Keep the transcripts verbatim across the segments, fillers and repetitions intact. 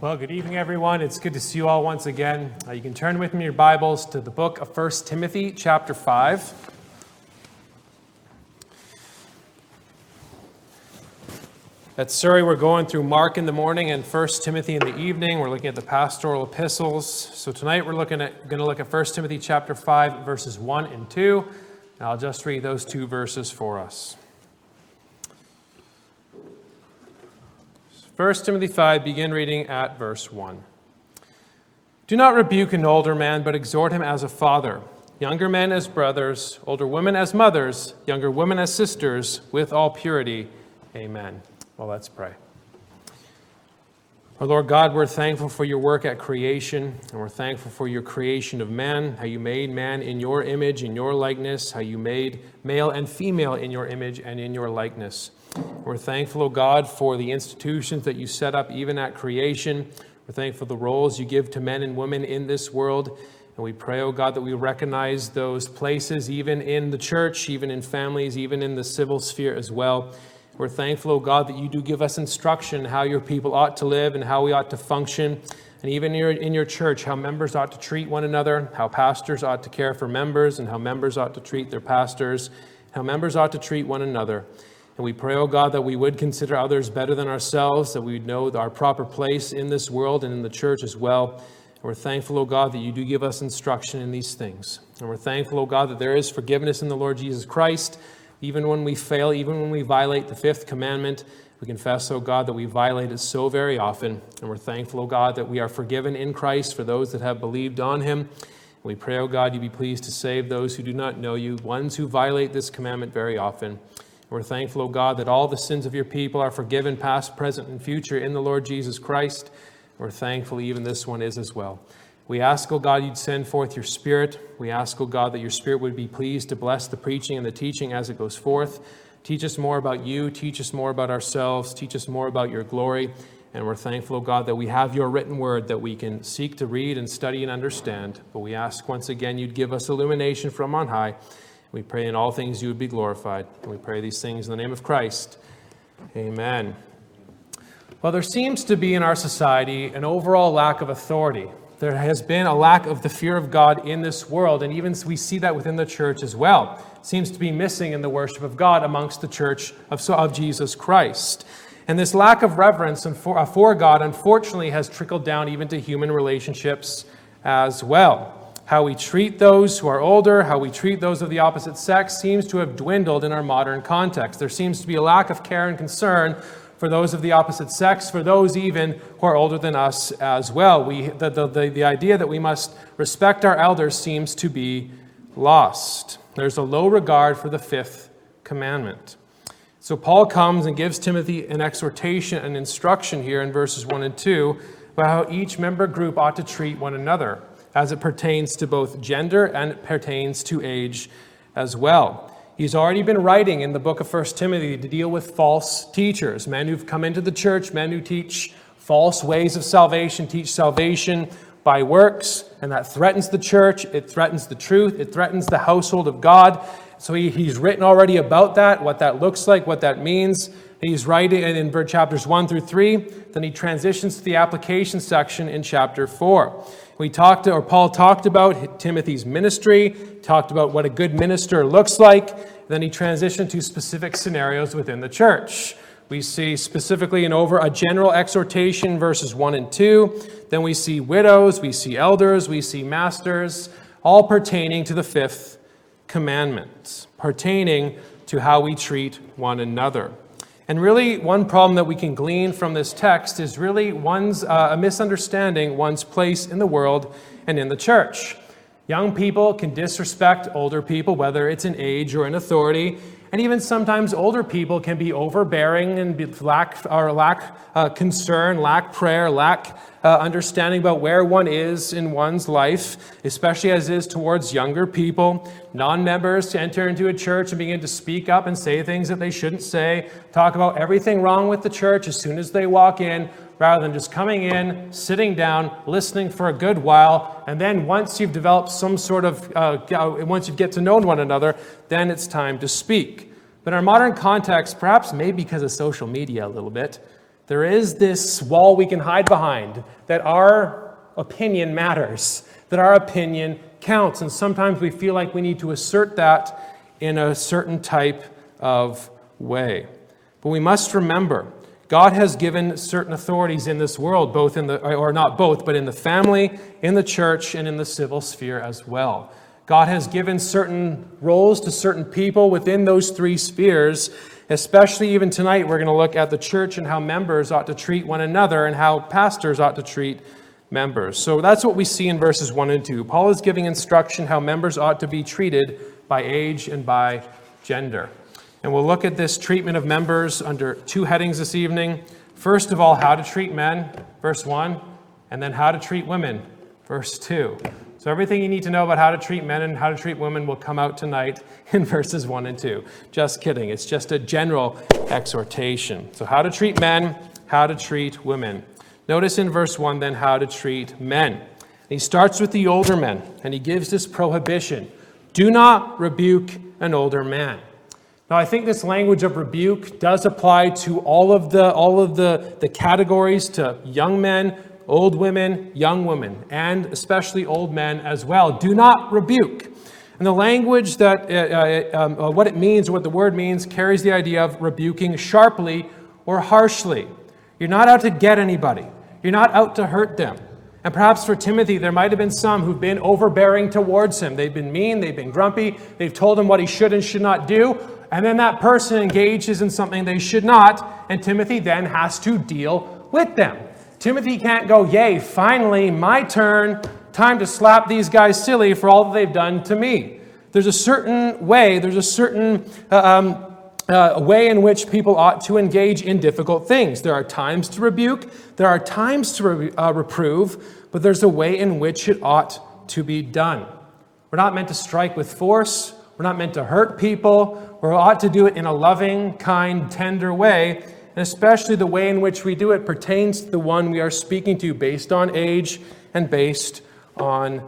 Well, good evening, everyone. It's good to see you all once again. Uh, you can turn with me in your Bibles to the book of First Timothy, chapter five. At Surrey, we're going through Mark in the morning and First Timothy in the evening. We're looking at the pastoral epistles. So tonight we're looking at going to look at First Timothy chapter five, verses one and two. And I'll just read those two verses for us. First Timothy five, begin reading at verse one. Do not rebuke an older man, but exhort him as a father, younger men as brothers, older women as mothers, younger women as sisters, with all purity. Amen. Well, let's pray. Our Lord God, we're thankful for your work at creation, and we're thankful for your creation of man, how you made man in your image, in your likeness, how you made male and female in your image and in your likeness. We're thankful, O God, for the institutions that you set up even at creation. We're thankful for the roles you give to men and women in this world. And we pray, O God, that we recognize those places even in the church, even in families, even in the civil sphere as well. We're thankful, O God, that you do give us instruction how your people ought to live and how we ought to function. And even in your, in your church, how members ought to treat one another, how pastors ought to care for members, and how members ought to treat their pastors, how members ought to treat one another. And we pray, O God, that we would consider others better than ourselves, that we would know our proper place in this world and in the church as well. And we're thankful, O God, that you do give us instruction in these things. And we're thankful, O God, that there is forgiveness in the Lord Jesus Christ. Even when we fail, even when we violate the fifth commandment, we confess, O God, that we violate it so very often. And we're thankful, O God, that we are forgiven in Christ for those that have believed on him. And we pray, O God, you be pleased to save those who do not know you, ones who violate this commandment very often. We're thankful, O God, that all the sins of your people are forgiven, past, present, and future in the Lord Jesus Christ. We're thankful even this one is as well. We ask, O God, you'd send forth your Spirit. We ask, O God, that your Spirit would be pleased to bless the preaching and the teaching as it goes forth. Teach us more about you. Teach us more about ourselves. Teach us more about your glory. And we're thankful, O God, that we have your written word that we can seek to read and study and understand. But we ask once again you'd give us illumination from on high. We pray in all things you would be glorified. And we pray these things in the name of Christ. Amen. Well, there seems to be in our society an overall lack of authority. There has been a lack of the fear of God in this world, and even we see that within the church as well. It seems to be missing in the worship of God amongst the church of, of Jesus Christ. And this lack of reverence for, for God, unfortunately, has trickled down even to human relationships as well. How we treat those who are older, how we treat those of the opposite sex seems to have dwindled in our modern context. There seems to be a lack of care and concern for those of the opposite sex, for those even who are older than us as well. We, the, the, the, the idea that we must respect our elders seems to be lost. There's a low regard for the fifth commandment. So Paul comes and gives Timothy an exhortation, an instruction here in verses one and two about how each member group ought to treat one another, as it pertains to both gender and it pertains to age as well. He's already been writing in the book of First Timothy to deal with false teachers, men who've come into the church, men who teach false ways of salvation, teach salvation by works, and that threatens the church, it threatens the truth, it threatens the household of God. So he, he's written already about that, what that looks like, what that means. He's writing in chapters one through three. Then he transitions to the application section in chapter four. We talked, or Paul talked about Timothy's ministry, talked about what a good minister looks like. Then he transitioned to specific scenarios within the church. We see specifically an over a general exhortation, verses one and two. Then we see widows, we see elders, we see masters, all pertaining to the fifth commandment, pertaining to how we treat one another. And really, one problem that we can glean from this text is really one's uh, a misunderstanding one's place in the world and in the church. Young people can disrespect older people, whether it's in age or in authority. And even sometimes older people can be overbearing and be lack or lack uh, concern, lack prayer, lack uh, understanding about where one is in one's life, especially as it is towards younger people. Non-members to enter into a church and begin to speak up and say things that they shouldn't say, talk about everything wrong with the church as soon as they walk in, rather than just coming in, sitting down, listening for a good while, and then once you've developed some sort of, uh, once you get to know one another, then it's time to speak. But in our modern context, perhaps maybe because of social media a little bit, There is this wall we can hide behind, that our opinion matters, that our opinion counts. And sometimes we feel like we need to assert that in a certain type of way. But we must remember, God has given certain authorities in this world, both in the, or not both, but in the family, in the church, and in the civil sphere as well. God has given certain roles to certain people within those three spheres, especially even tonight we're going to look at the church and how members ought to treat one another and how pastors ought to treat members. So that's what we see in verses one and two. Paul is giving instruction how members ought to be treated by age and by gender. And we'll look at this treatment of members under two headings this evening. First of all, how to treat men, verse one, and then how to treat women, verse two. So everything you need to know about how to treat men and how to treat women will come out tonight in verses one and two. Just kidding. It's just a general exhortation. So how to treat men, how to treat women. Notice in verse one then how to treat men. He starts with the older men, and he gives this prohibition. Do not rebuke an older man. Now, I think this language of rebuke does apply to all of the all of the, the categories, to young men, old women, young women, and especially old men as well. Do not rebuke. And the language that, uh, uh, um, uh, what it means, what the word means, carries the idea of rebuking sharply or harshly. You're not out to get anybody. You're not out to hurt them. And perhaps for Timothy, there might have been some who've been overbearing towards him. They've been mean, they've been grumpy, they've told him what he should and should not do, and then that person engages in something they should not, and Timothy then has to deal with them. Timothy can't go, yay, finally, my turn, time to slap these guys silly for all that they've done to me. There's a certain way, there's a certain uh, um, uh, way in which people ought to engage in difficult things. There are times to rebuke, there are times to re- uh, reprove, but there's a way in which it ought to be done. We're not meant to strike with force, we're not meant to hurt people, we ought to do it in a loving, kind, tender way. And especially the way in which we do it pertains to the one we are speaking to based on age and based on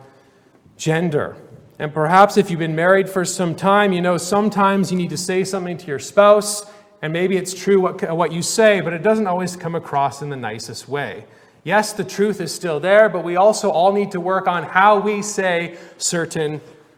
gender. And perhaps if you've been married for some time, you know sometimes you need to say something to your spouse, and maybe it's true what, what you say, but it doesn't always come across in the nicest way. Yes, the truth is still there, but we also all need to work on how we say certain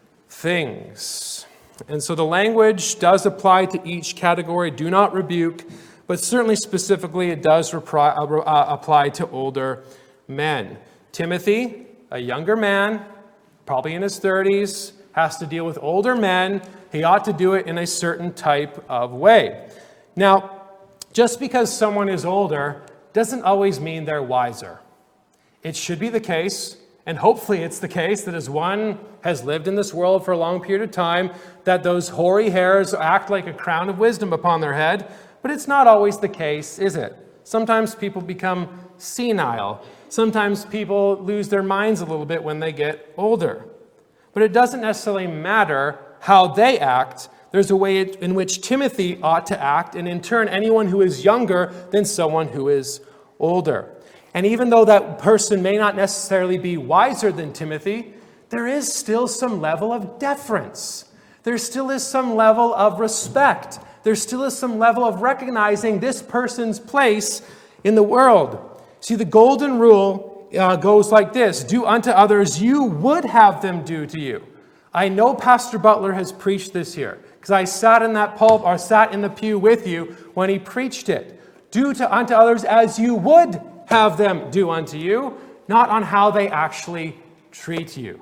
things. And so the language does apply to each category. Do not rebuke. But certainly specifically, it does repri- uh, apply to older men. Timothy, a younger man, probably in his thirties, has to deal with older men. He ought to do it in a certain type of way. Now, just because someone is older doesn't always mean they're wiser. It should be the case, and hopefully it's the case, that as one has lived in this world for a long period of time, that those hoary hairs act like a crown of wisdom upon their head. But it's not always the case, is it? Sometimes people become senile. Sometimes people lose their minds a little bit when they get older. But it doesn't necessarily matter how they act. There's a way in which Timothy ought to act, and in turn, anyone who is younger than someone who is older. And even though that person may not necessarily be wiser than Timothy, there is still some level of deference. There still is some level of respect. There still is some level of recognizing this person's place in the world. See, the golden rule uh, goes like this. Do unto others you would have them do to you. I know Pastor Butler has preached this here because I sat in that pulp or sat in the pew with you when he preached it. Do to unto others as you would have them do unto you, not on how they actually treat you.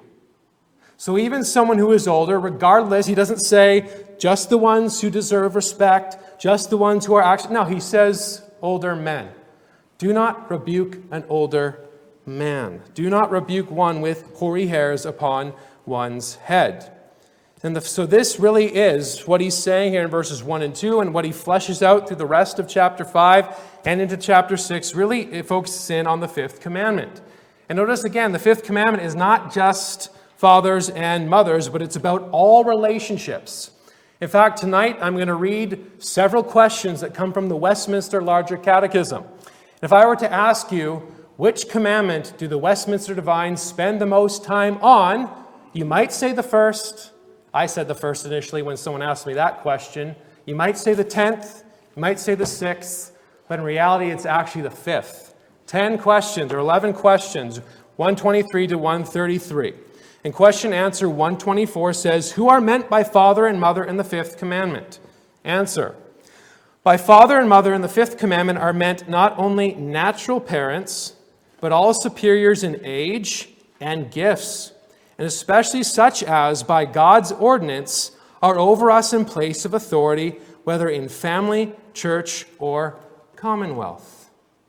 So even someone who is older, regardless, he doesn't say just the ones who deserve respect, just the ones who are actually, no, he says older men. Do not rebuke an older man. Do not rebuke one with hoary hairs upon one's head. And the, so this really is what he's saying here in verses one and two, and what he fleshes out through the rest of chapter five and into chapter six, really it focuses in on the fifth commandment. And notice again, the fifth commandment is not just fathers and mothers, but it's about all relationships. In fact, tonight I'm going to read several questions that come from the Westminster Larger Catechism. If I were to ask you, which commandment do the Westminster Divines spend the most time on, you might say the first. I said the first initially when someone asked me that question. You might say the tenth. You might say the sixth. but in reality it's actually the fifth. Ten questions, or eleven questions, one twenty-three to one thirty-three. And question answer one twenty-four says, who are meant by father and mother in the fifth commandment? Answer. By father and mother in the fifth commandment are meant not only natural parents, but all superiors in age and gifts, and especially such as by God's ordinance are over us in place of authority, whether in family, church, or commonwealth.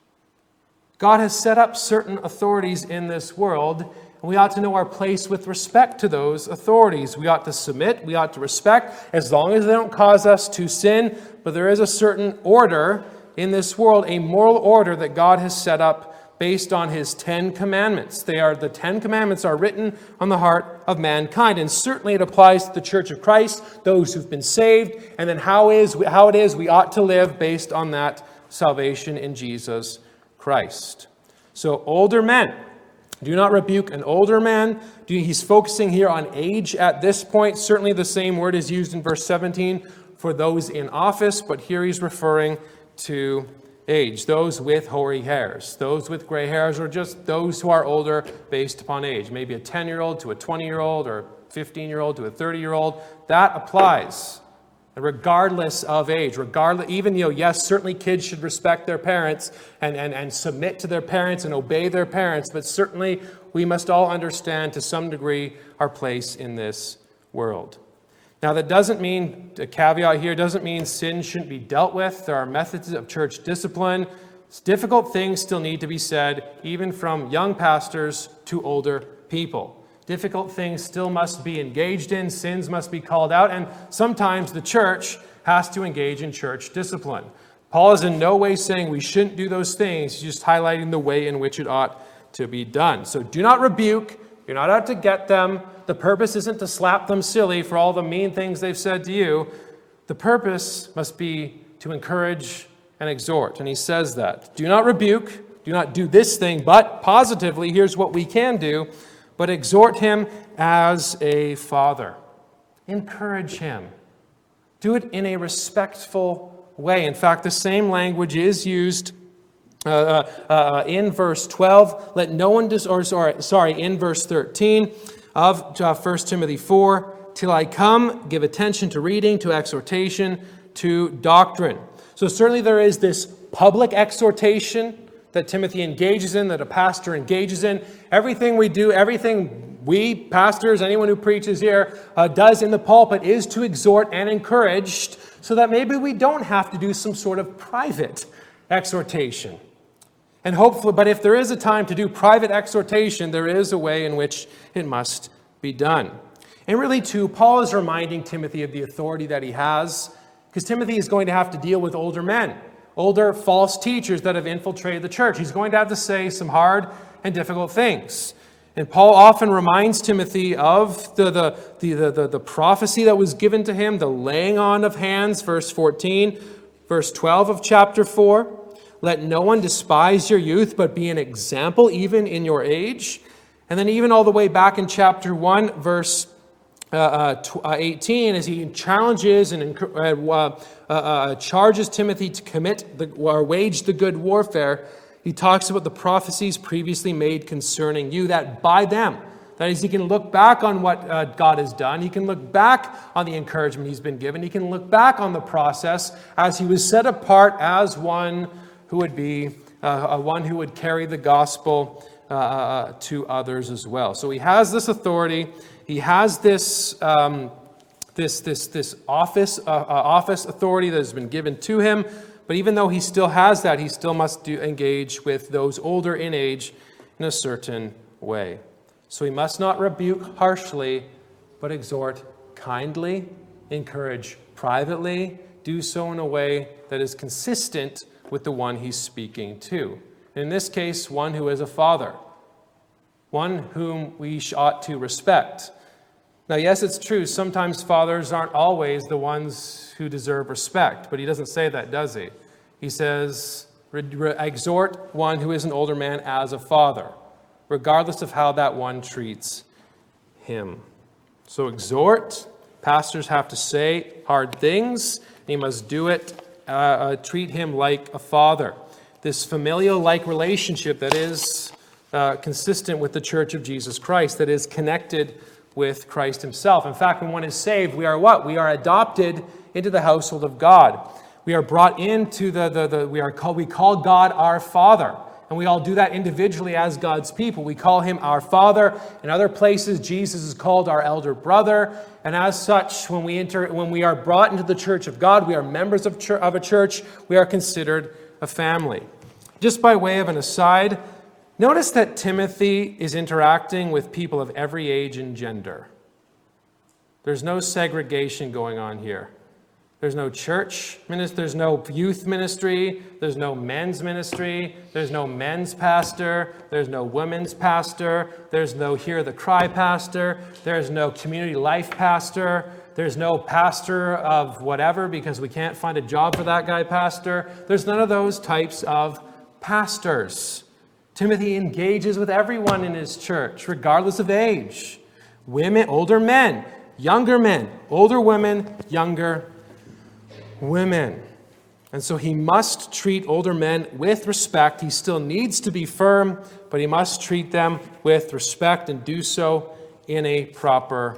God has set up certain authorities in this world, and we ought to know our place with respect to those authorities. We ought to submit, we ought to respect, as long as they don't cause us to sin. But there is a certain order in this world, a moral order that God has set up based on his Ten Commandments. They are the Ten Commandments are written on the heart of mankind, and certainly it applies to the Church of Christ, those who've been saved, and then how is how it is we ought to live based on that salvation in Jesus Christ. So older men, do not rebuke an older man. He's focusing here on age at this point. Certainly the same word is used in verse seventeen for those in office, but here he's referring to age, those with hoary hairs, those with gray hairs, or just those who are older based upon age. Maybe a ten-year-old to a twenty-year-old, or a fifteen-year-old to a thirty-year-old. That applies regardless of age. Regardless, even, you know, yes, certainly kids should respect their parents and, and, and submit to their parents and obey their parents, but certainly we must all understand to some degree our place in this world. Now, that doesn't mean, a caveat here, doesn't mean sin shouldn't be dealt with. There are methods of church discipline. Difficult things still need to be said, even from young pastors to older people. Difficult things still must be engaged in. Sins must be called out. And sometimes the church has to engage in church discipline. Paul is in no way saying we shouldn't do those things. He's just highlighting the way in which it ought to be done. So do not rebuke. You're not out to get them. The purpose isn't to slap them silly for all the mean things they've said to you. The purpose must be to encourage and exhort. And he says that. Do not rebuke. Do not do this thing. But positively, here's what we can do. But exhort him as a father. Encourage him. Do it in a respectful way. In fact, the same language is used uh, uh, uh, in verse twelve. Let no one, dis- or sorry, sorry, in verse thirteen of uh, First Timothy four. Till I come, give attention to reading, to exhortation, to doctrine. So certainly there is this public exhortation that Timothy engages in, that a pastor engages in. Everything we do, everything we, pastors, anyone who preaches here, uh, does in the pulpit is to exhort and encourage, so that maybe we don't have to do some sort of private exhortation. And hopefully, but if there is a time to do private exhortation, there is a way in which it must be done. And really, too, Paul is reminding Timothy of the authority that he has, because Timothy is going to have to deal with older men, older false teachers that have infiltrated the church. He's going to have to say some hard and difficult things. And Paul often reminds Timothy of the, the, the, the, the, the prophecy that was given to him, the laying on of hands, verse fourteen, verse twelve of chapter four. Let no one despise your youth, but be an example even in your age. And then even all the way back in chapter one, verse Uh, uh, eighteen, as he challenges and uh, uh, uh, charges Timothy to commit the, or wage the good warfare, he talks about the prophecies previously made concerning you, that by them, that is, he can look back on what uh, God has done, he can look back on the encouragement he's been given, he can look back on the process as he was set apart as one who would be, uh, one who would carry the gospel uh, to others as well. So he has this authority. He has this um, this this this office uh, uh, office authority that has been given to him, but even though he still has that, he still must do, engage with those older in age in a certain way. So he must not rebuke harshly, but exhort kindly, encourage privately, do so in a way that is consistent with the one he's speaking to. In this case, one who is a father, one whom we ought to respect. Now, yes, it's true, sometimes fathers aren't always the ones who deserve respect, but he doesn't say that, does he? He says, exhort one who is an older man as a father, regardless of how that one treats him. So exhort, pastors have to say hard things, and he must do it uh, uh, treat him like a father. This familial-like relationship that is uh, consistent with the Church of Jesus Christ, that is connected with Christ himself. In fact, when one is saved, we are what? We are adopted into the household of God. We are brought into the, the, the we are called, we call God our Father. And we all do that individually as God's people. We call him our Father. In other places, Jesus is called our elder brother. And as such, when we enter, when we are brought into the church of God, we are members of, church, of a church. We are considered a family. Just by way of an aside, notice that Timothy is interacting with people of every age and gender. There's no segregation going on here. There's no church ministry, there's no youth ministry, there's no men's ministry, there's no men's pastor, there's no women's pastor, there's no Hear the Cry pastor, there's no community life pastor, there's no pastor of whatever because we can't find a job for that guy pastor. There's none of those types of pastors. Timothy engages with everyone in his church, regardless of age. Women, older men, younger men, older women, younger women. And so he must treat older men with respect. He still needs to be firm, but he must treat them with respect and do so in a proper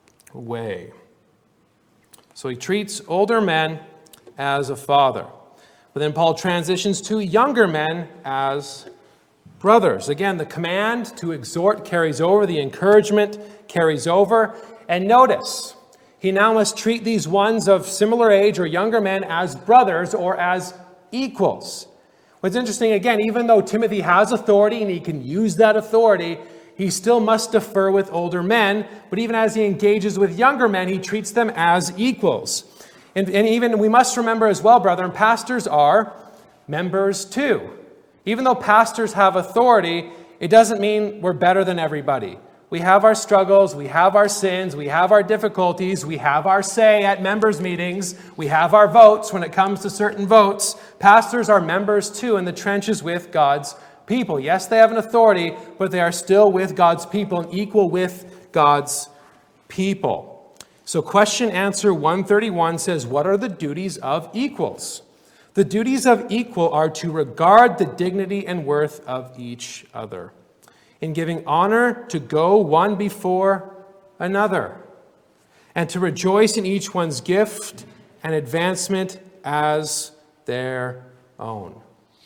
way. So he treats older men as a father. But then Paul transitions to younger men as brothers. Again, the command to exhort carries over, the encouragement carries over. And notice, he now must treat these ones of similar age or younger men as brothers or as equals. What's interesting, again, even though Timothy has authority and he can use that authority, he still must defer with older men. But even as he engages with younger men, he treats them as equals. And, and even we must remember as well, brethren, pastors are members too. Even though pastors have authority, it doesn't mean we're better than everybody. We have our struggles, we have our sins, we have our difficulties, we have our say at members' meetings, we have our votes when it comes to certain votes. Pastors are members too in the trenches with God's people. Yes, they have an authority, but they are still with God's people and equal with God's people. So question answer one thirty-one says, what are the duties of equals? The duties of equal are to regard the dignity and worth of each other, in giving honor to go one before another, and to rejoice in each one's gift and advancement as their own.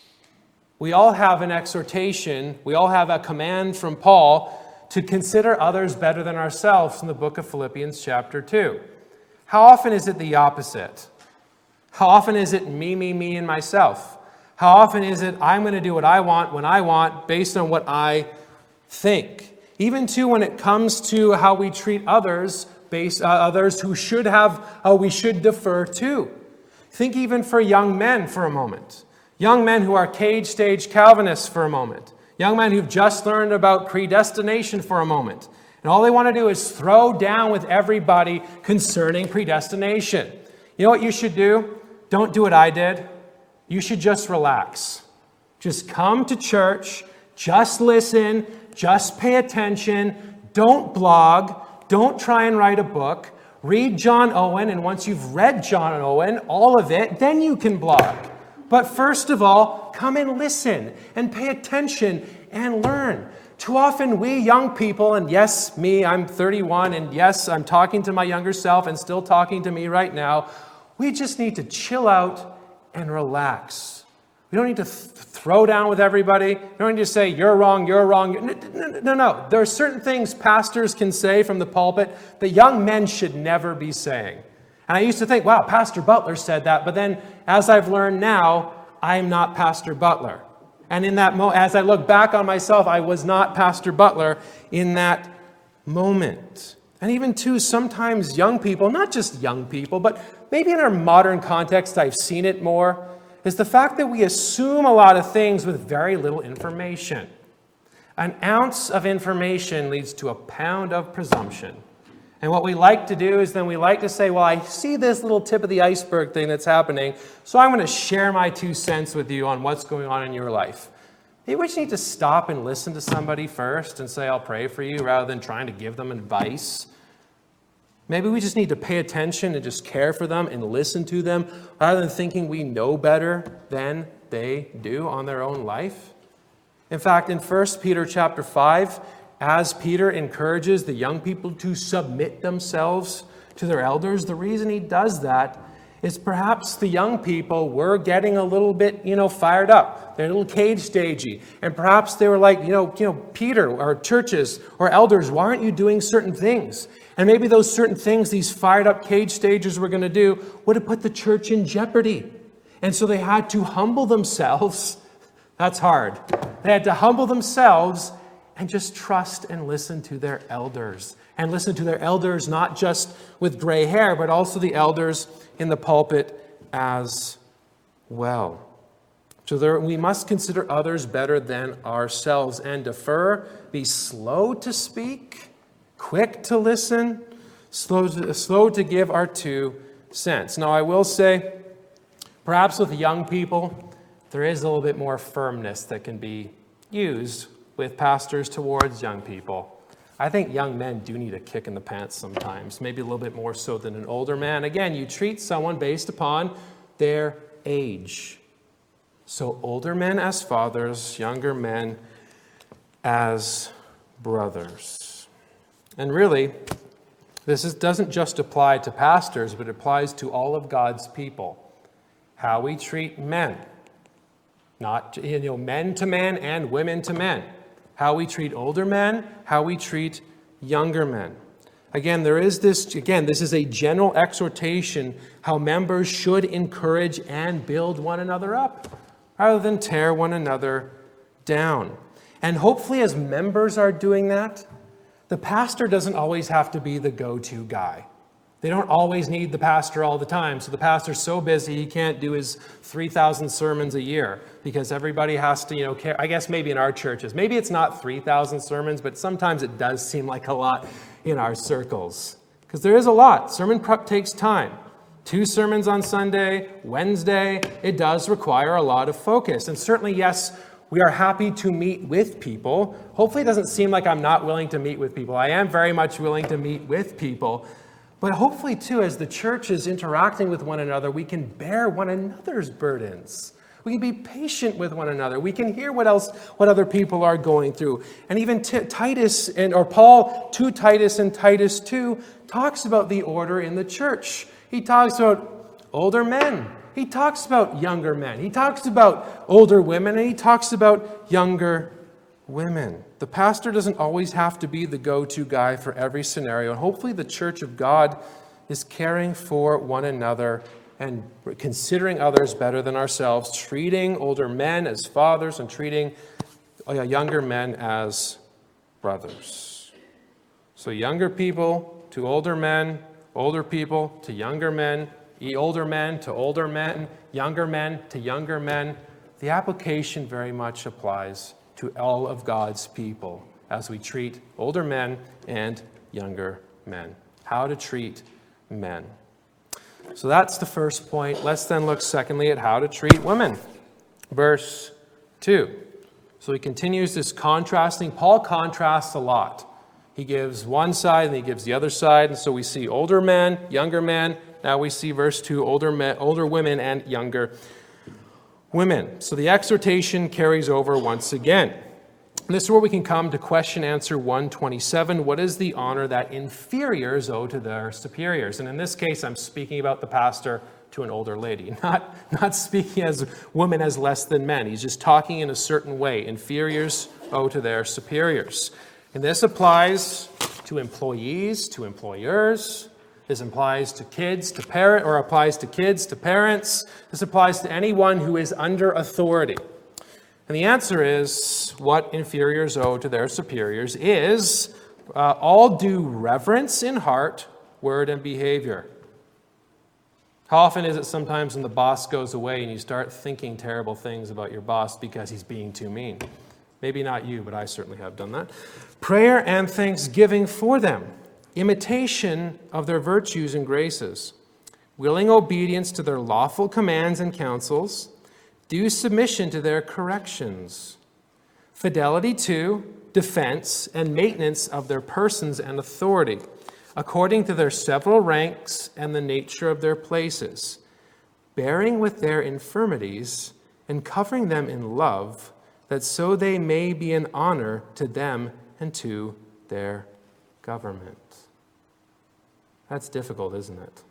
We all have an exhortation, we all have a command from Paul to consider others better than ourselves in the book of Philippians chapter two. How often is it the opposite? How often is it me, me, me, and myself? How often is it I'm going to do what I want when I want based on what I think? Even too when it comes to how we treat others, based uh, others who should have, uh, we should defer to. Think even for young men for a moment. Young men who are cage stage Calvinists for a moment. Young men who've just learned about predestination for a moment. And all they want to do is throw down with everybody concerning predestination. You know what you should do? Don't do what I did. You should just relax. Just come to church. Just listen. Just pay attention. Don't blog. Don't try and write a book. Read John Owen, and once you've read John Owen, all of it, then you can blog. But first of all, come and listen and pay attention and learn. Too often we young people, and yes, me, I'm thirty-one, and yes, I'm talking to my younger self and still talking to me right now, we just need to chill out and relax. We don't need to th- throw down with everybody. We don't need to say, you're wrong, you're wrong. No, no, no, no. There are certain things pastors can say from the pulpit that young men should never be saying. And I used to think, wow, Pastor Butler said that. But then as I've learned now, I'm not Pastor Butler. And in that mo- as I look back on myself, I was not Pastor Butler in that moment. And even too, sometimes young people, not just young people, but maybe in our modern context, I've seen it more, is the fact that we assume a lot of things with very little information. An ounce of information leads to a pound of presumption. And what we like to do is then we like to say, well, I see this little tip of the iceberg thing that's happening, so I'm going to share my two cents with you on what's going on in your life. Maybe we just need to stop and listen to somebody first and say, I'll pray for you, rather than trying to give them advice. Maybe we just need to pay attention and just care for them and listen to them rather than thinking we know better than they do on their own life. In fact, in First Peter chapter five, as Peter encourages the young people to submit themselves to their elders, the reason he does that is perhaps the young people were getting a little bit, you know, fired up. They're a little cage stagey. And perhaps they were like, you know, you know, Peter or churches or elders, why aren't you doing certain things? And maybe those certain things these fired up cage stagers were going to do would have put the church in jeopardy. And so they had to humble themselves. That's hard. They had to humble themselves and just trust and listen to their elders. And listen to their elders, not just with gray hair, but also the elders in the pulpit as well. So there, we must consider others better than ourselves and defer, be slow to speak, quick to listen, slow to, slow to give our two cents. Now, I will say, perhaps with young people, there is a little bit more firmness that can be used with pastors towards young people. I think young men do need a kick in the pants sometimes, maybe a little bit more so than an older man. Again, you treat someone based upon their age. So older men as fathers, younger men as brothers. And really, this is, doesn't just apply to pastors, but it applies to all of God's people. How we treat men. Not, you know, men to men and women to men. How we treat older men, how we treat younger men. Again, there is this, again, this is a general exhortation how members should encourage and build one another up rather than tear one another down. And hopefully as members are doing that, the pastor doesn't always have to be the go-to guy. They don't always need the pastor all the time. So the pastor's so busy he can't do his three thousand sermons a year because everybody has to, you know, care. I guess maybe in our churches, maybe it's not three thousand sermons, but sometimes it does seem like a lot in our circles. Because there is a lot. Sermon prep takes time. Two sermons on Sunday, Wednesday, it does require a lot of focus. And certainly, yes, we are happy to meet with people. Hopefully it doesn't seem like I'm not willing to meet with people. I am very much willing to meet with people. But hopefully, too, as the church is interacting with one another, we can bear one another's burdens. We can be patient with one another. We can hear what else, what other people are going through. And even T- Titus, and or Paul to Titus and Titus two talks about the order in the church. He talks about older men. He talks about younger men. He talks about older women, and he talks about younger women. The pastor doesn't always have to be the go-to guy for every scenario. And hopefully the church of God is caring for one another and considering others better than ourselves, treating older men as fathers and treating younger men as brothers. So younger people to older men, older people to younger men, older men to older men, younger men to younger men. The application very much applies to all of God's people as we treat older men and younger men. How to treat men. So that's the first point. Let's then look secondly at how to treat women. Verse two. So he continues this contrasting. Paul contrasts a lot. He gives one side and he gives the other side. And so we see older men, younger men. Now we see verse two, older men, older women and younger women. So the exhortation carries over once again. And this is where we can come to question answer one twenty-seven. What is the honor that inferiors owe to their superiors? And in this case, I'm speaking about the pastor to an older lady, not, not speaking as women as less than men. He's just talking in a certain way. Inferiors owe to their superiors. And this applies to employees, to employers. This applies to kids, to parent, or applies to kids, to parents. This applies to anyone who is under authority. And the answer is, what inferiors owe to their superiors is uh, all due reverence in heart, word, and behavior. How often is it sometimes when the boss goes away and you start thinking terrible things about your boss because he's being too mean? Maybe not you, but I certainly have done that. Prayer and thanksgiving for them. Imitation of their virtues and graces, willing obedience to their lawful commands and counsels, due submission to their corrections, fidelity to, defense, and maintenance of their persons and authority, according to their several ranks and the nature of their places, bearing with their infirmities and covering them in love, that so they may be an honor to them and to their government. That's difficult, isn't it?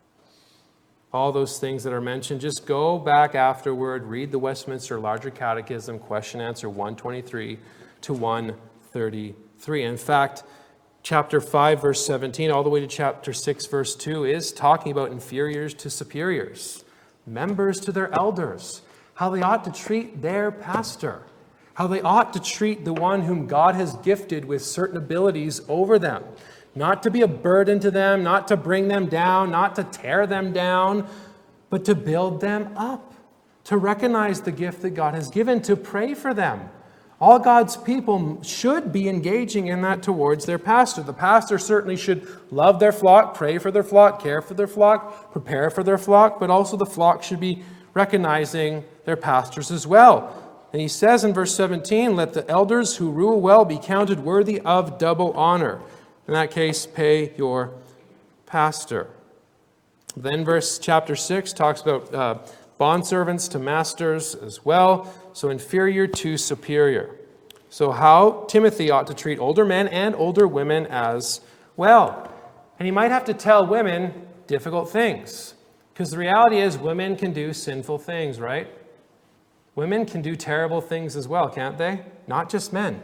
All those things that are mentioned, just go back afterward, read the Westminster Larger Catechism, question answer one twenty-three to one thirty-three. In fact, chapter five, verse seventeen, all the way to chapter six, verse two, is talking about inferiors to superiors, members to their elders, how they ought to treat their pastor, how they ought to treat the one whom God has gifted with certain abilities over them. Not to be a burden to them, not to bring them down, not to tear them down, but to build them up, to recognize the gift that God has given, to pray for them. All God's people should be engaging in that towards their pastor. The pastor certainly should love their flock, pray for their flock, care for their flock, prepare for their flock, but also the flock should be recognizing their pastors as well. And he says in verse seventeen, let the elders who rule well be counted worthy of double honor. In that case, pay your pastor. Then verse chapter six talks about uh, bondservants to masters as well. So inferior to superior. So how Timothy ought to treat older men and older women as well. And he might have to tell women difficult things. Because the reality is women can do sinful things, right? Women can do terrible things as well, can't they? Not just men.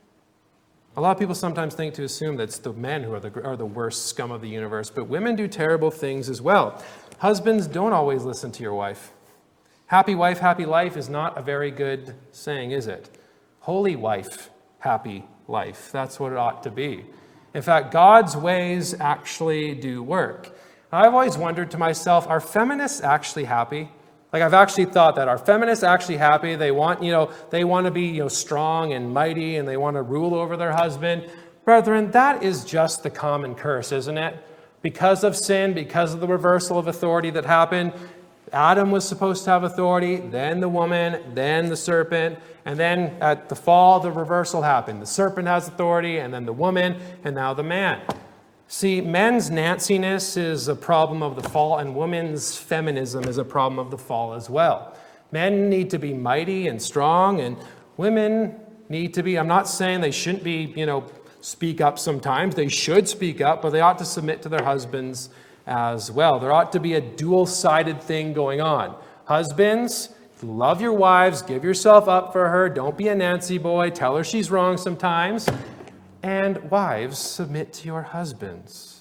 A lot of people sometimes think to assume that it's the men who are the, are the worst scum of the universe, but women do terrible things as well. Husbands, don't always listen to your wife. Happy wife, happy life is not a very good saying, is it? Holy wife, happy life. That's what it ought to be. In fact, God's ways actually do work. I've always wondered to myself, are feminists actually happy? Like I've actually thought that. Are feminists actually happy? They want, you know, they want to be, you know, strong and mighty and they want to rule over their husband. Brethren, that is just the common curse, isn't it? Because of sin, because of the reversal of authority that happened, Adam was supposed to have authority, then the woman, then the serpent, and then at the fall, the reversal happened. The serpent has authority, and then the woman, and now the man. See, men's Nanciness is a problem of the fall, and women's feminism is a problem of the fall as well. Men need to be mighty and strong, and women need to be, I'm not saying they shouldn't be, you know, speak up sometimes. They should speak up, but they ought to submit to their husbands as well. There ought to be a dual-sided thing going on. Husbands, love your wives, give yourself up for her, don't be a Nancy boy, tell her she's wrong sometimes. And wives, submit to your husbands.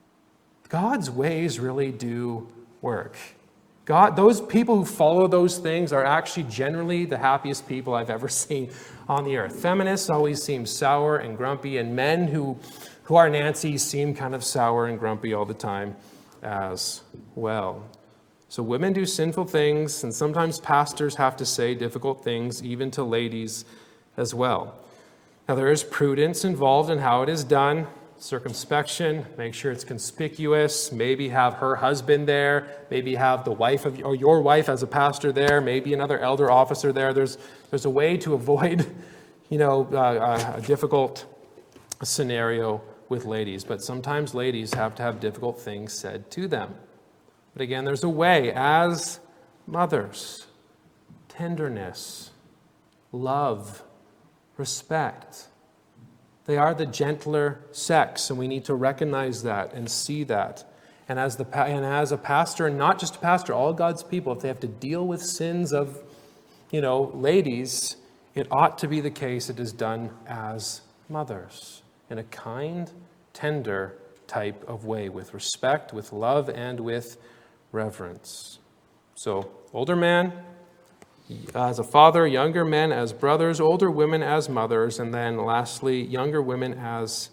God's ways really do work. God, those people who follow those things are actually generally the happiest people I've ever seen on the earth. Feminists always seem sour and grumpy, and men who, who are Nancy's seem kind of sour and grumpy all the time as well. So women do sinful things, and sometimes pastors have to say difficult things, even to ladies as well. Now, there is prudence involved in how it is done. Circumspection, make sure it's conspicuous, maybe have her husband there, maybe have the wife of or your wife as a pastor there, maybe another elder officer there. There's there's a way to avoid, you know, uh, a difficult scenario with ladies, but sometimes ladies have to have difficult things said to them. But again, there's a way as mothers, tenderness, love, respect. They are the gentler sex, and we need to recognize that and see that. And as the and as a pastor, and not just a pastor, all God's people, if they have to deal with sins of, you know, ladies, it ought to be the case it is done as mothers in a kind, tender type of way, with respect, with love, and with reverence. So, older man as a father, younger men as brothers, older women as mothers, and then lastly, younger women as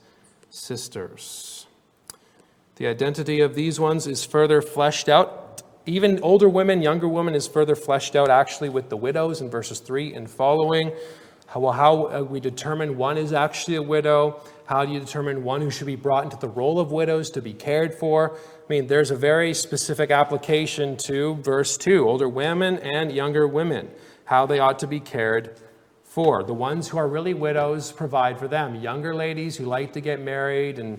sisters. The identity of these ones is further fleshed out. Even older women, younger women is further fleshed out actually with the widows in verses three and following. How, how we determine one is actually a widow. How do you determine one who should be brought into the role of widows to be cared for? I mean, there's a very specific application to verse two, older women and younger women, how they ought to be cared for. The ones who are really widows, provide for them. Younger ladies who like to get married and,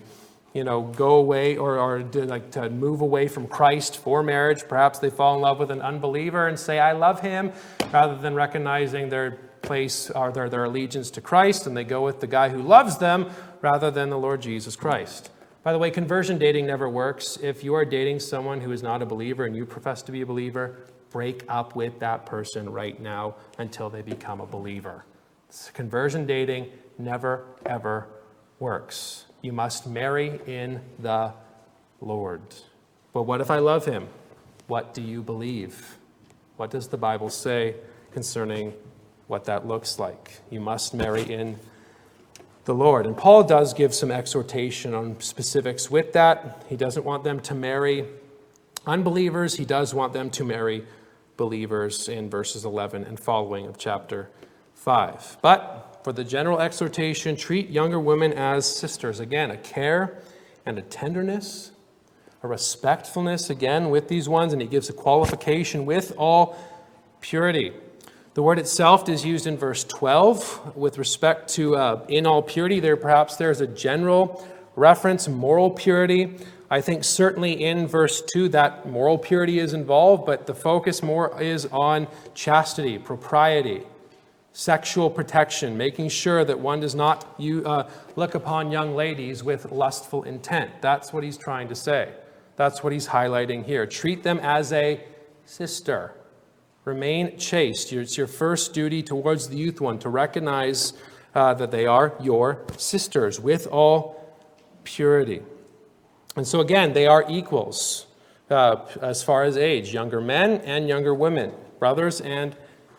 you know, go away or, or to, like to move away from Christ for marriage. Perhaps they fall in love with an unbeliever and say, I love him, rather than recognizing their place or their, their allegiance to Christ, and they go with the guy who loves them rather than the Lord Jesus Christ. By the way, conversion dating never works. If you are dating someone who is not a believer and you profess to be a believer, break up with that person right now until they become a believer. Conversion dating never, ever works. You must marry in the Lord. But what if I love him? What do you believe? What does the Bible say concerning what that looks like? You must marry in the Lord. And Paul does give some exhortation on specifics with that. He doesn't want them to marry unbelievers. He does want them to marry believers in verses eleven and following of chapter five. But for the general exhortation, treat younger women as sisters. Again, a care and a tenderness, a respectfulness, again, with these ones. And he gives a qualification with all purity. The word itself is used in verse twelve with respect to uh, in all purity. There perhaps there's a general reference, moral purity. I think certainly in verse two that moral purity is involved, but the focus more is on chastity, propriety, sexual protection, making sure that one does not you, uh, look upon young ladies with lustful intent. That's what he's trying to say. That's what he's highlighting here. Treat them as a sister. Remain chaste. It's your first duty towards the youth one to recognize uh, that they are your sisters with all purity. And so again, they are equals uh, as far as age, younger men and younger women, brothers and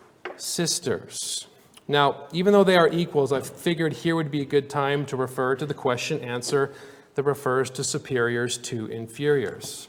sisters. Now, even though they are equals, I figured here would be a good time to refer to the question answer that refers to superiors to inferiors.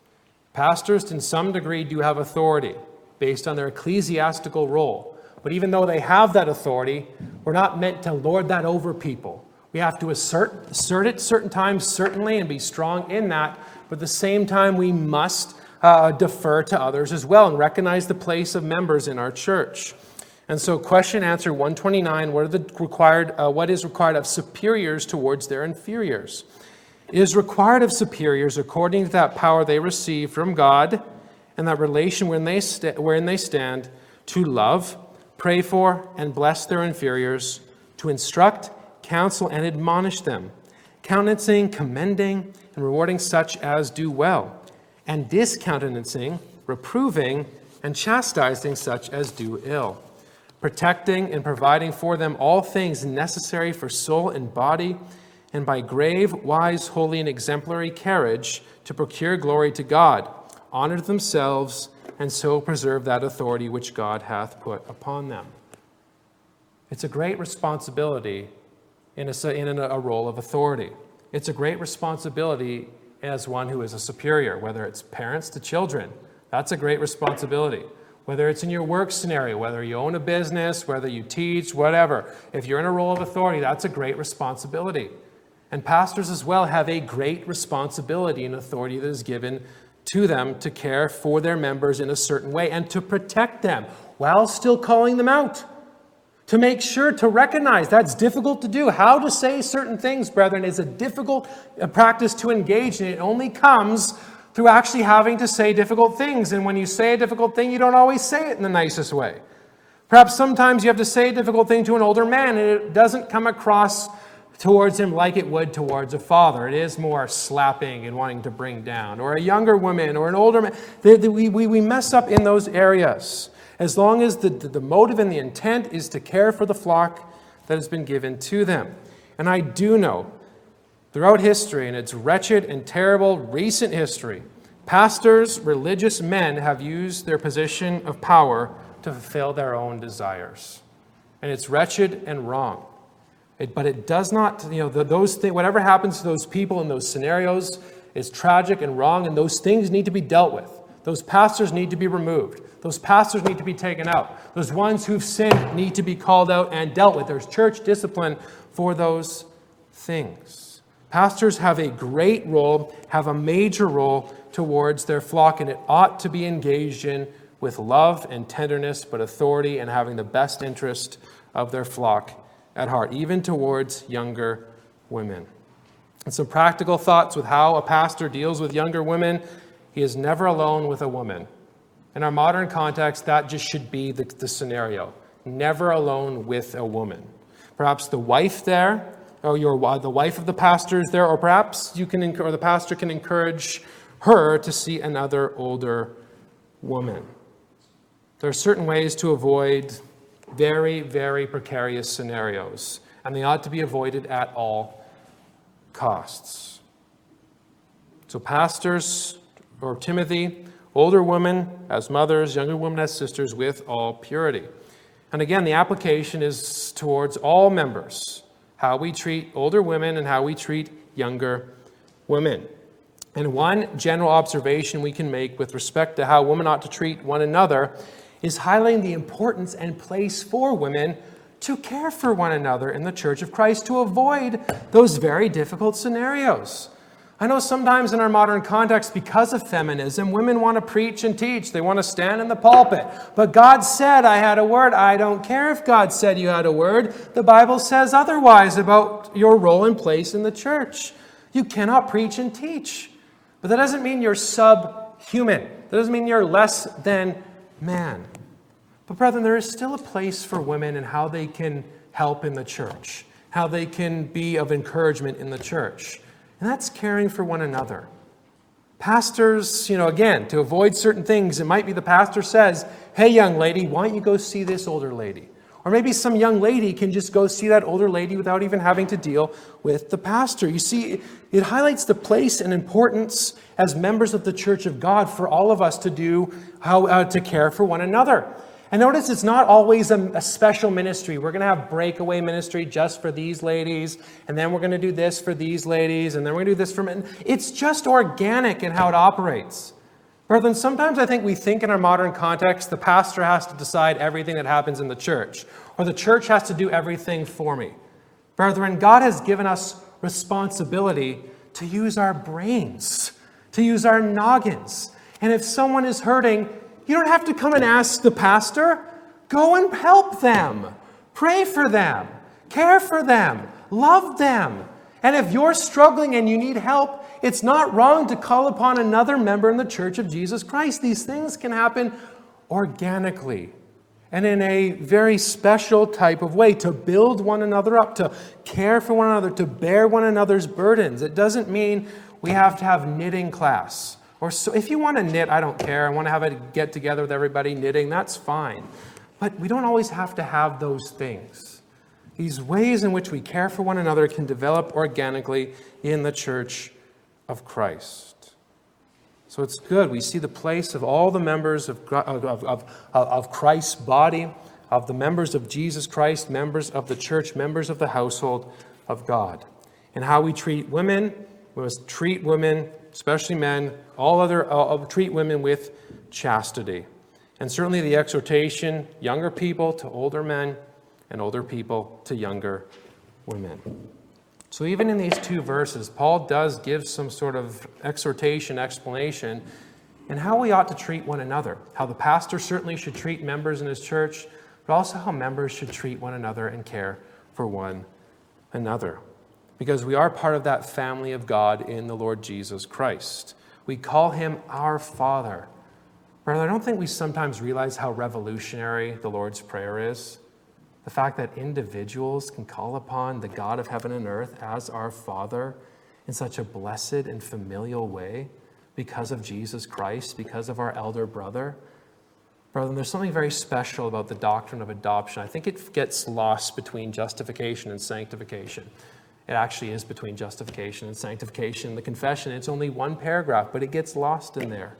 Pastors, in some degree, do have authority based on their ecclesiastical role. But even though they have that authority, we're not meant to lord that over people. We have to assert, assert it certain times, certainly, and be strong in that. But at the same time, we must uh, defer to others as well and recognize the place of members in our church. And so question answer one twenty-nine, what, are the required, uh, what is required of superiors towards their inferiors? It is required of superiors, according to that power they receive from God, and that relation wherein they, st- wherein they stand, to love, pray for, and bless their inferiors, to instruct, counsel, and admonish them, countenancing, commending, and rewarding such as do well, and discountenancing, reproving, and chastising such as do ill, protecting and providing for them all things necessary for soul and body, and by grave, wise, holy, and exemplary carriage to procure glory to God, honor themselves, and so preserve that authority which God hath put upon them. It's a great responsibility in a, in a role of authority. It's a great responsibility as one who is a superior, whether it's parents to children. That's a great responsibility. Whether it's in your work scenario, whether you own a business, whether you teach, whatever. If you're in a role of authority, that's a great responsibility. And pastors as well have a great responsibility and authority that is given to them to care for their members in a certain way and to protect them while still calling them out. To make sure to recognize that's difficult to do. How to say certain things, brethren, is a difficult practice to engage in. It only comes through actually having to say difficult things. And when you say a difficult thing, you don't always say it in the nicest way. Perhaps sometimes you have to say a difficult thing to an older man, and it doesn't come across towards him like it would towards a father. It is more slapping and wanting to bring down. Or a younger woman or an older man. We, we, we mess up in those areas. As long as the, the motive and the intent is to care for the flock that has been given to them. And I do know, throughout history, and it's wretched and terrible recent history, pastors, religious men have used their position of power to fulfill their own desires. And it's wretched and wrong. It, but it does not, you know, the, those things, whatever happens to those people in those scenarios is tragic and wrong, and those things need to be dealt with. Those pastors need to be removed. Those pastors need to be taken out. Those ones who've sinned need to be called out and dealt with. There's church discipline for those things. Pastors have a great role, have a major role towards their flock, and it ought to be engaged in with love and tenderness, but authority and having the best interest of their flock at heart, even towards younger women. And some practical thoughts with how a pastor deals with younger women. He is never alone with a woman. In our modern context, that just should be the, the scenario. Never alone with a woman. Perhaps the wife there, or your, the wife of the pastor is there, or perhaps you can, or the pastor can encourage her to see another older woman. There are certain ways to avoid very, very precarious scenarios, and they ought to be avoided at all costs. So pastors, or Timothy, older women as mothers, younger women as sisters, with all purity. And again, the application is towards all members, how we treat older women and how we treat younger women. And one general observation we can make with respect to how women ought to treat one another is highlighting the importance and place for women to care for one another in the Church of Christ, to avoid those very difficult scenarios. I know sometimes in our modern context, because of feminism, women want to preach and teach. They want to stand in the pulpit. But God said I had a word. I don't care if God said you had a word. The Bible says otherwise about your role and place in the church. You cannot preach and teach. But that doesn't mean you're subhuman. That doesn't mean you're less than man. But brethren, there is still a place for women in how they can help in the church, how they can be of encouragement in the church. And that's caring for one another. Pastors, you know, again, to avoid certain things, it might be the pastor says, hey, young lady, why don't you go see this older lady? Or maybe some young lady can just go see that older lady without even having to deal with the pastor. You see, it highlights the place and importance as members of the Church of God for all of us to do, how uh, to care for one another. And notice it's not always a, a special ministry. We're going to have breakaway ministry just for these ladies, and then we're going to do this for these ladies, and then we're going to do this for men. It's just organic in how it operates. Brethren, sometimes I think we think in our modern context, the pastor has to decide everything that happens in the church, or the church has to do everything for me. Brethren, God has given us responsibility to use our brains, to use our noggins. And if someone is hurting, you don't have to come and ask the pastor. Go and help them. Pray for them. Care for them. Love them. And if you're struggling and you need help, it's not wrong to call upon another member in the Church of Jesus Christ. These things can happen organically and in a very special type of way, to build one another up, to care for one another, to bear one another's burdens. It doesn't mean we have to have knitting class. Or so, if you want to knit, I don't care. I want to have a get together with everybody knitting, that's fine. But we don't always have to have those things. These ways in which we care for one another can develop organically in the Church of Christ. So it's good. We see the place of all the members of, of, of, of Christ's body, of the members of Jesus Christ, members of the church, members of the household of God. And how we treat women, we must treat women, especially men, all other uh, treat women with chastity. And certainly the exhortation, younger people to older men, and older people to younger women. So even in these two verses, Paul does give some sort of exhortation, explanation, in how we ought to treat one another. How the pastor certainly should treat members in his church, but also how members should treat one another and care for one another. Because we are part of that family of God in the Lord Jesus Christ. We call him our Father. Brother, I don't think we sometimes realize how revolutionary the Lord's Prayer is. The fact that individuals can call upon the God of heaven and earth as our Father in such a blessed and familial way because of Jesus Christ, because of our elder brother. Brother, there's something very special about the doctrine of adoption. I think it gets lost between justification and sanctification. It actually is between justification and sanctification. The confession, it's only one paragraph, but it gets lost in there.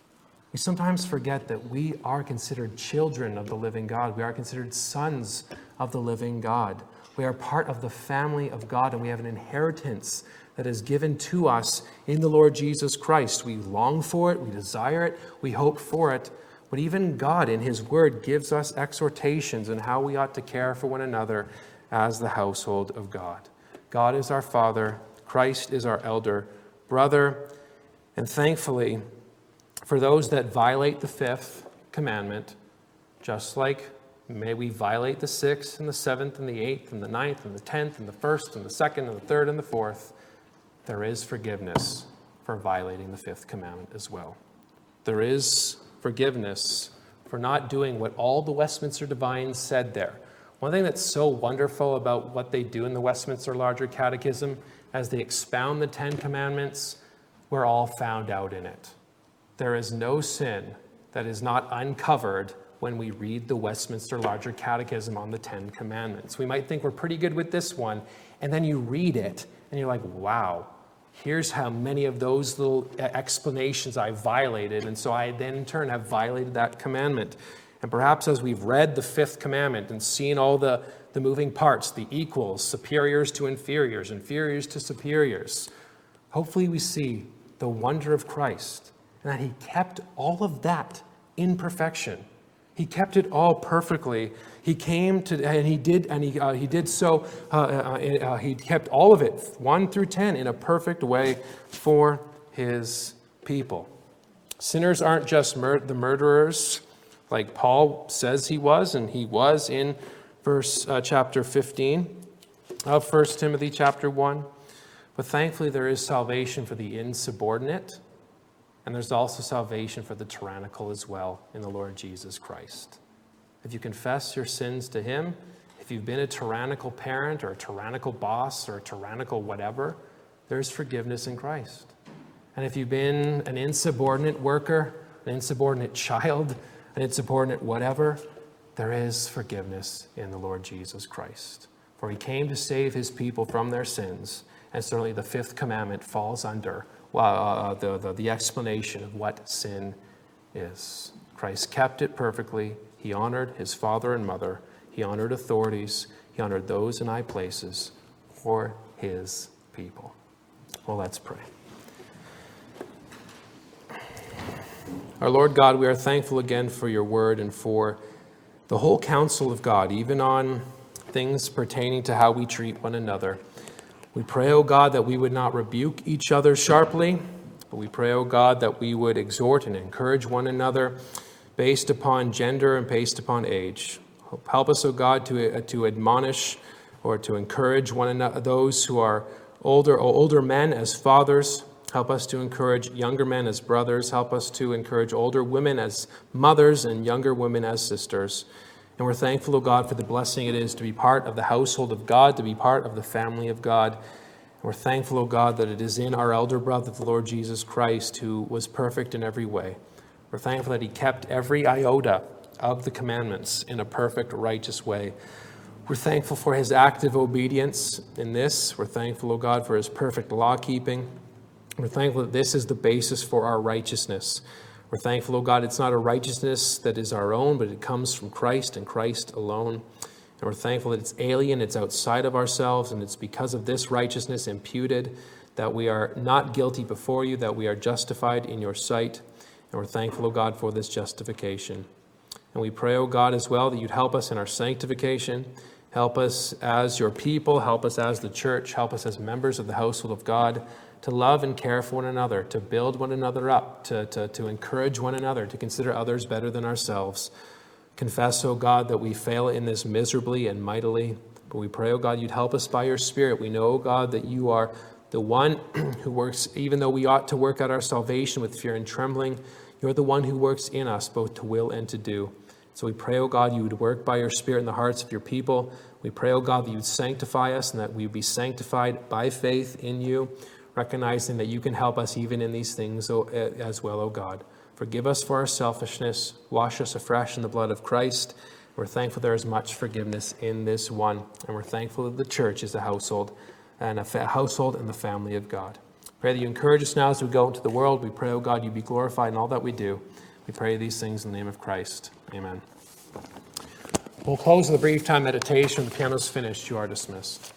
We sometimes forget that we are considered children of the living God. We are considered sons of the living God. We are part of the family of God, and we have an inheritance that is given to us in the Lord Jesus Christ. We long for it, we desire it, we hope for it. But even God, in his word, gives us exhortations on how we ought to care for one another as the household of God. God is our Father, Christ is our elder brother, and thankfully, for those that violate the fifth commandment, just like may we violate the sixth and the seventh and the eighth and the ninth and the tenth and the first and the second and the third and the fourth, there is forgiveness for violating the fifth commandment as well. There is forgiveness for not doing what all the Westminster Divines said there. One thing that's so wonderful about what they do in the Westminster Larger Catechism, as they expound the Ten Commandments, we're all found out in it. There is no sin that is not uncovered when we read the Westminster Larger Catechism on the Ten Commandments. We might think we're pretty good with this one, and then you read it, and you're like, wow, here's how many of those little explanations I violated, and so I then in turn have violated that commandment. And perhaps as we've read the fifth commandment and seen all the, the moving parts, the equals, superiors to inferiors, inferiors to superiors, hopefully we see the wonder of Christ and that he kept all of that in perfection. He kept it all perfectly. He came to, and he did, and he uh, he did so. Uh, uh, uh, he kept all of it, one through ten, in a perfect way for his people. Sinners aren't just mur- the murderers, like Paul says he was, and he was in verse uh, chapter fifteen of First Timothy chapter one. But thankfully, there is salvation for the insubordinate. And there's also salvation for the tyrannical as well in the Lord Jesus Christ. If you confess your sins to him, if you've been a tyrannical parent or a tyrannical boss or a tyrannical whatever, there's forgiveness in Christ. And if you've been an insubordinate worker, an insubordinate child, an insubordinate whatever, there is forgiveness in the Lord Jesus Christ. For he came to save his people from their sins, and certainly the fifth commandment falls under Uh, the, the, the explanation of what sin is. Christ kept it perfectly. He honored his father and mother. He honored authorities. He honored those in high places for his people. Well, let's pray. Our Lord God, we are thankful again for your word and for the whole counsel of God, even on things pertaining to how we treat one another. We pray, O God, that we would not rebuke each other sharply, but we pray, O God, that we would exhort and encourage one another based upon gender and based upon age. Help us, O God, to, to admonish or to encourage one another, those who are older, older men as fathers. Help us to encourage younger men as brothers. Help us to encourage older women as mothers and younger women as sisters. And we're thankful, O God, for the blessing it is to be part of the household of God, to be part of the family of God. And we're thankful, O God, that it is in our elder brother, the Lord Jesus Christ, who was perfect in every way. We're thankful that he kept every iota of the commandments in a perfect, righteous way. We're thankful for his active obedience in this. We're thankful, O God, for his perfect law-keeping. We're thankful that this is the basis for our righteousness. We're thankful, oh God, it's not a righteousness that is our own, but it comes from Christ and Christ alone. And we're thankful that it's alien, it's outside of ourselves, and it's because of this righteousness imputed that we are not guilty before you, that we are justified in your sight. And we're thankful, oh God, for this justification. And we pray, oh God, as well, that you'd help us in our sanctification. Help us as your people, help us as the church, help us as members of the household of God, to love and care for one another, to build one another up, to, to, to encourage one another, to consider others better than ourselves. Confess, O God, that we fail in this miserably and mightily, but we pray, O God, you'd help us by your Spirit. We know, O God, that you are the one who works, even though we ought to work out our salvation with fear and trembling, you're the one who works in us both to will and to do. So we pray, O God, you would work by your Spirit in the hearts of your people. We pray, O God, that you would sanctify us and that we would be sanctified by faith in you, recognizing that you can help us even in these things as well, O God. Forgive us for our selfishness. Wash us afresh in the blood of Christ. We're thankful there is much forgiveness in this one. And we're thankful that the church is a household and a fa- household and the family of God. Pray that you encourage us now as we go into the world. We pray, O God, you be glorified in all that we do. We pray these things in the name of Christ. Amen. We'll close with a brief time meditation. The piano's finished. You are dismissed.